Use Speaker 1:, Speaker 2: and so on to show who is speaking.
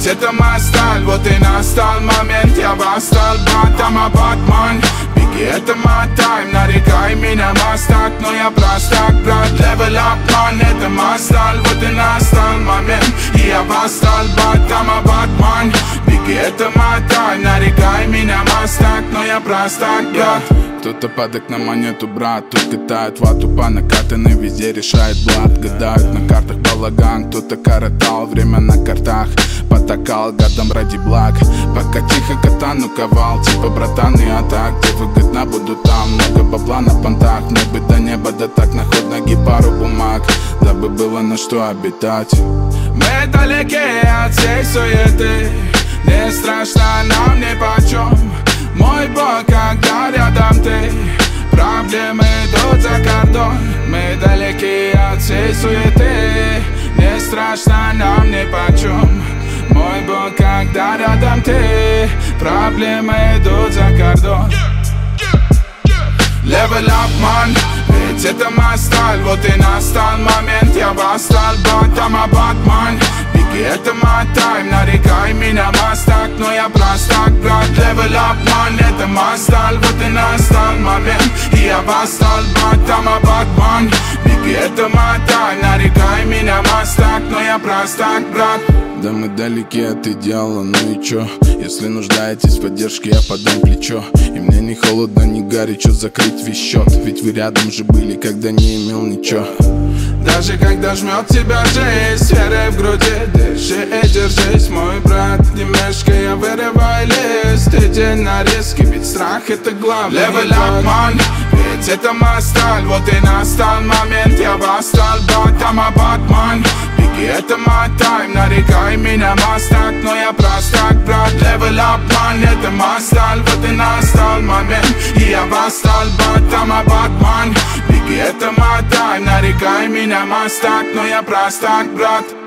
Speaker 1: Ведь это моя сталь, вот и настал момент. Я восстал, батам, а Батман. Беги, это мой тайм, нарекай меня мастак, но я простак, брат. Level up, man, это мой сталь, вот и настал момент. И я восстал, батам, а Батман. Беги, это мой тайм, нарекай меня мастак, но я простак, брат. Кто-то под окном монету, брат. Тут катают вату по накатанной, везде решает блат. Гадают на картах балаган. Кто-то коротал время на картах, потакал гадом ради благ. Пока тихо катану ковал, типа братан, я так, где выгодно буду там. Много бабла на понтах, мне бы до неба, да так на ход ноги пару бумаг, дабы было на что обитать. Мы далеки от всей суеты, не страшно нам нипочем. Мой Бог, когда рядом ты, проблемы идут за кордон. Мы далеки от всей суеты, не страшно нам нипочем. Мой Бог, когда рядом ты, проблемы идут за кордон. Level up, man, ведь это моя сталь, вот и настал момент. Я восстал, батам, а Батман. Беги, это мой тайм, нарекай меня мастак, но я простак, брат. Level up, man, это моя сталь, вот и настал момент. И я восстал, батам, а Батман. Беги, это мой тайм, нарекай меня мастак, но я простак, брат. Да мы далеки от идеала, ну и чё? Если нуждаетесь в поддержке, я подам плечо. И мне не холодно, не горячо закрыть весь счет. Ведь вы рядом же были, когда не имел ничего. Даже когда жмет тебя жизнь, с верой в груди, дыши и держись, мой брат. Не мешкая, вырывай лист, иди на риски, ведь страх это главное. Level up, man, ведь это моя сталь, вот и настал момент. Я восстал, батам, а Батман. Беги, это мой тайм, нарекай меня мастак, но я простак, брат. Level up, man, это мой сталь, вот и настал момент. И я восстал, батам, а Батман. Беги, это мой тайм, нарекай меня мастак, но я простак, брат.